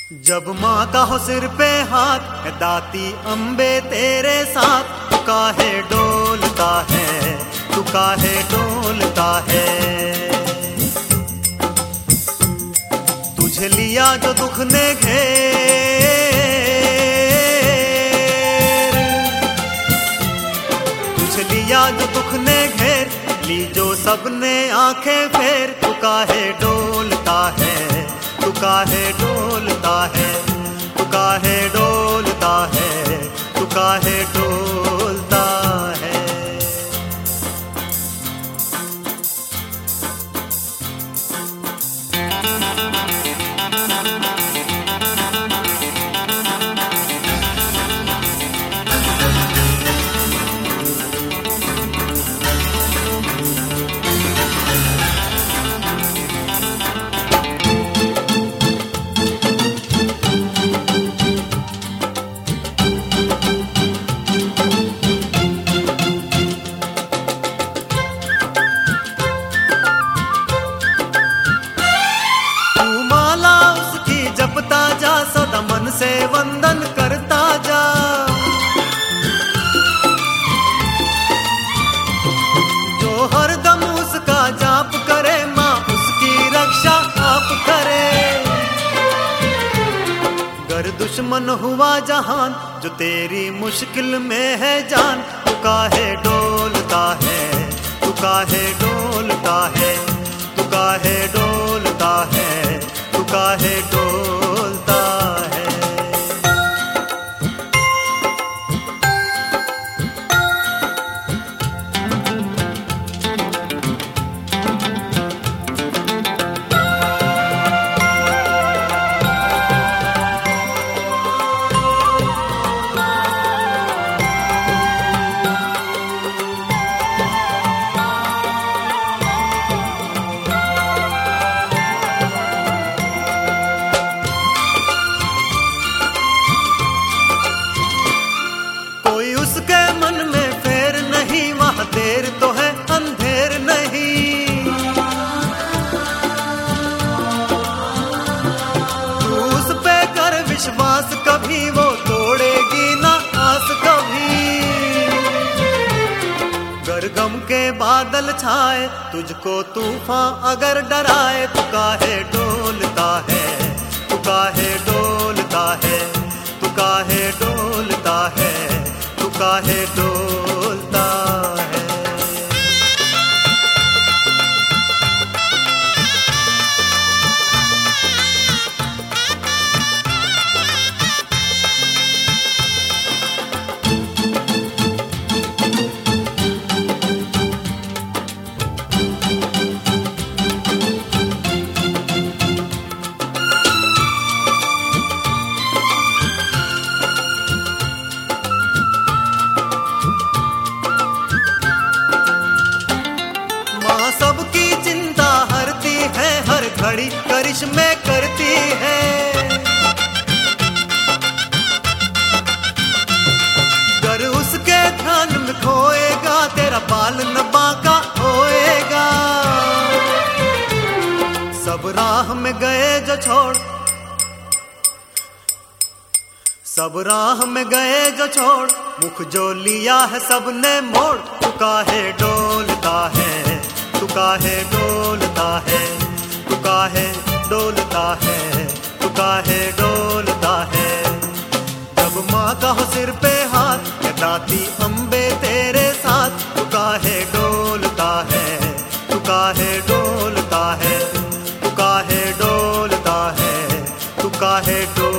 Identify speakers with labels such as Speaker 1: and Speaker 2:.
Speaker 1: जब माँ का हो सिर पे हाथ है दाती अम्बे तेरे साथ, तू काहे डोलता है, तू काहे डोलता है। तुझे लिया जो दुख ने घेर, तुझे लिया जो दुख ने घेर, ली जो सबने आंखें फेर, तू काहे डोलता है, तू काहे डोलता है, तू काहे डोलता है, तू काहे डोलता है। जपता जा सदा मन से वंदन करता जा, जो हरदम उसका जाप करे माँ उसकी रक्षा आप करे। गर दुश्मन हुआ जहान जो तेरी मुश्किल में है जान, तू काहे डोलता है, तू काहे डोलता है, तू काहे डोलता है, तू काहे डोलता है। उसके मन में फेर नहीं, वहां देर तो है अंधेर नहीं। तू उस पे कर विश्वास कभी, वो तोड़ेगी ना आस कभी। गर गम के बादल छाए तुझको तूफान अगर डराए, तू काहे डोलता है, तू काहे डोलता है, तू काहे डोलता है, तू काहे डोलता है। सबकी चिंता हरती है, हर घड़ी करिश्मे करती है। गर उसके ध्यान में खोएगा तेरा बाल न बांका होएगा। सब राह में गए जो छोड़, सब राह में गए जो छोड़, मुख जो लिया है सबने मोड़, तू काहे डोलता है, तू काहे डोलता है, तू काहे डोलता है, तू काहे डोलता है। जब माँ का हो सिर पे हाथ है दाती अम्बे तेरे साथ, तू काहे डोलता है, तू काहे डोलता है, तू काहे डोलता है, तू काहे डोलता है।